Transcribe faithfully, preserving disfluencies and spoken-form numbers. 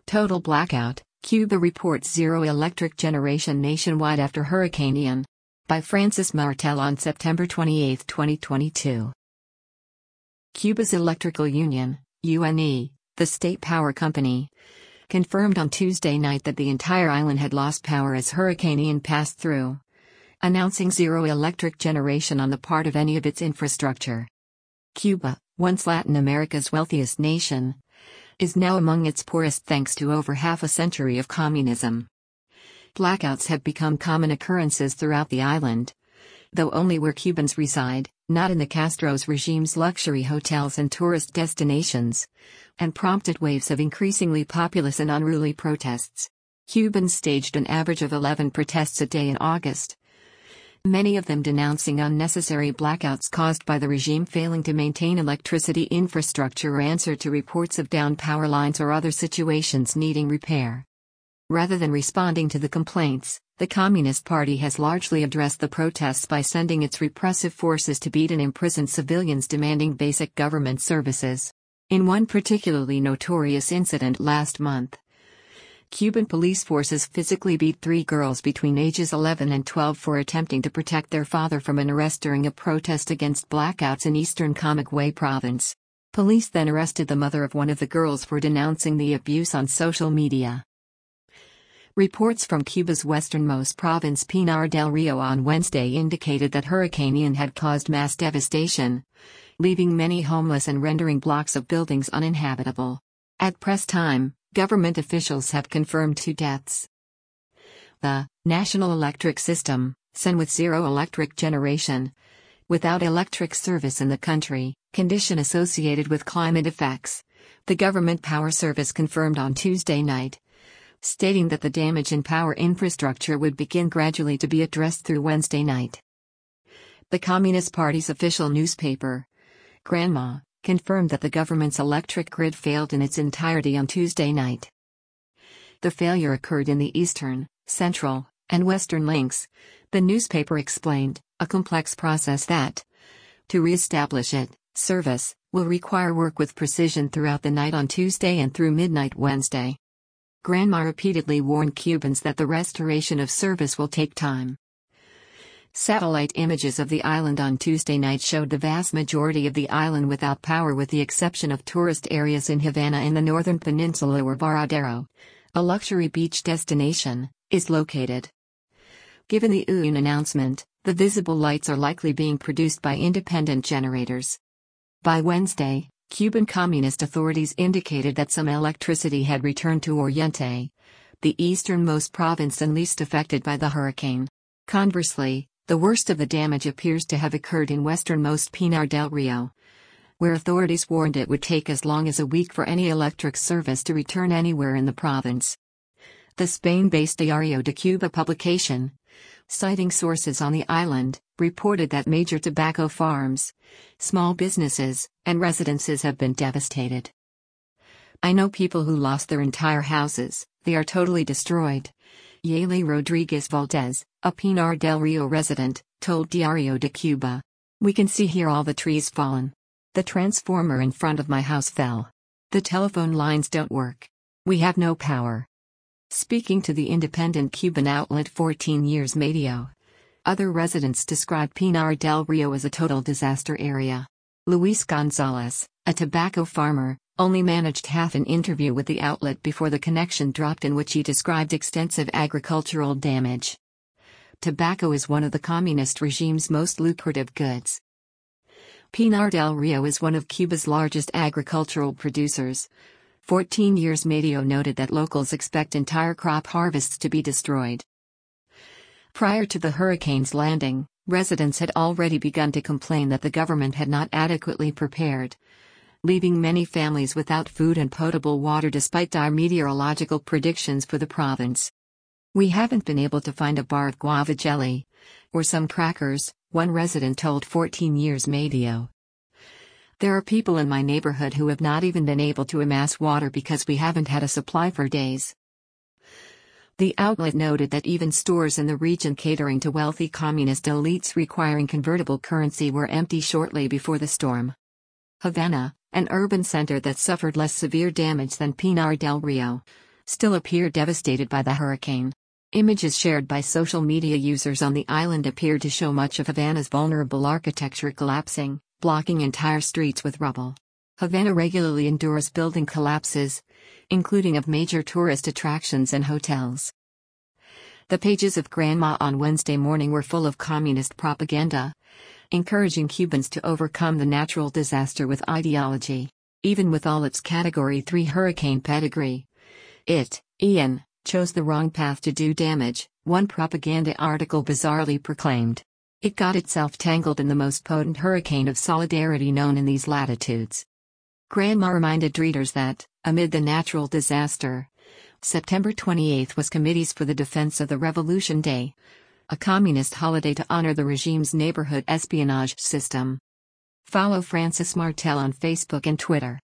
Total blackout, Cuba reports zero electric generation nationwide after Hurricane Ian. By Francis Martel on September twenty-eighth, twenty twenty-two. Cuba's Electrical Union, U N E, the state power company, confirmed on Tuesday night that the entire island had lost power as Hurricane Ian passed through, announcing zero electric generation on the part of any of its infrastructure. Cuba, once Latin America's wealthiest nation, is now among its poorest thanks to over half a century of communism. Blackouts have become common occurrences throughout the island, though only where Cubans reside, not in the Castro's regime's luxury hotels and tourist destinations, and prompted waves of increasingly populous and unruly protests. Cubans staged an average of eleven protests a day in August, many of them denouncing unnecessary blackouts caused by the regime failing to maintain electricity infrastructure or answer to reports of downed power lines or other situations needing repair. Rather than responding to the complaints, the Communist Party has largely addressed the protests by sending its repressive forces to beat and imprison civilians demanding basic government services. In one particularly notorious incident last month, Cuban police forces physically beat three girls between ages eleven and twelve for attempting to protect their father from an arrest during a protest against blackouts in eastern Camagüey province. Police then arrested the mother of one of the girls for denouncing the abuse on social media. Reports from Cuba's westernmost province Pinar del Rio on Wednesday indicated that Hurricane Ian had caused mass devastation, leaving many homeless and rendering blocks of buildings uninhabitable. At press time, government officials have confirmed two deaths. The National Electric System, S E N with zero electric generation, without electric service in the country, condition associated with climate effects, the government power service confirmed on Tuesday night, stating that the damage in power infrastructure would begin gradually to be addressed through Wednesday night. The Communist Party's official newspaper, Granma, confirmed that the government's electric grid failed in its entirety on Tuesday night. The failure occurred in the eastern, central, and western links, the newspaper explained, a complex process that, to re-establish it, service, will require work with precision throughout the night on Tuesday and through midnight Wednesday. Granma repeatedly warned Cubans that the restoration of service will take time. Satellite images of the island on Tuesday night showed the vast majority of the island without power with the exception of tourist areas in Havana and the northern peninsula where Varadero, a luxury beach destination, is located. Given the U N announcement, the visible lights are likely being produced by independent generators. By Wednesday, Cuban Communist authorities indicated that some electricity had returned to Oriente, the easternmost province and least affected by the hurricane. Conversely, the worst of the damage appears to have occurred in westernmost Pinar del Rio, where authorities warned it would take as long as a week for any electric service to return anywhere in the province. The Spain-based Diario de Cuba publication, citing sources on the island, reported that major tobacco farms, small businesses, and residences have been devastated. "I know people who lost their entire houses, they are totally destroyed," Yaeli Rodriguez Valdez, a Pinar del Rio resident, told Diario de Cuba. "We can see here all the trees fallen. The transformer in front of my house fell. The telephone lines don't work. We have no power." Speaking to the independent Cuban outlet fourteen years Medio, other residents described Pinar del Rio as a total disaster area. Luis Gonzalez, a tobacco farmer, only managed half an interview with the outlet before the connection dropped, in which he described extensive agricultural damage. Tobacco is one of the communist regime's most lucrative goods. Pinar del Rio is one of Cuba's largest agricultural producers. fourteen years Medio noted that locals expect entire crop harvests to be destroyed. Prior to the hurricane's landing, residents had already begun to complain that the government had not adequately prepared, leaving many families without food and potable water despite dire meteorological predictions for the province. "We haven't been able to find a bar of guava jelly, or some crackers," one resident told fourteen years Medio. "There are people in my neighborhood who have not even been able to amass water because we haven't had a supply for days." The outlet noted that even stores in the region catering to wealthy communist elites requiring convertible currency were empty shortly before the storm. Havana, an urban center that suffered less severe damage than Pinar del Rio, still appear devastated by the hurricane. Images shared by social media users on the island appear to show much of Havana's vulnerable architecture collapsing, blocking entire streets with rubble. Havana regularly endures building collapses, including of major tourist attractions and hotels. The pages of Granma on Wednesday morning were full of communist propaganda, encouraging Cubans to overcome the natural disaster with ideology. Even with all its Category three hurricane pedigree, it, Ian, chose the wrong path to do damage, one propaganda article bizarrely proclaimed. It got itself tangled in the most potent hurricane of solidarity known in these latitudes. Granma reminded readers that, amid the natural disaster, September twenty-eighth was Committees for the Defense of the Revolution Day, a communist holiday to honor the regime's neighborhood espionage system. Follow Francis Martel on Facebook and Twitter.